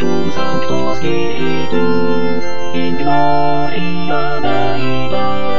父さんとスケート。夢のエアバイバイ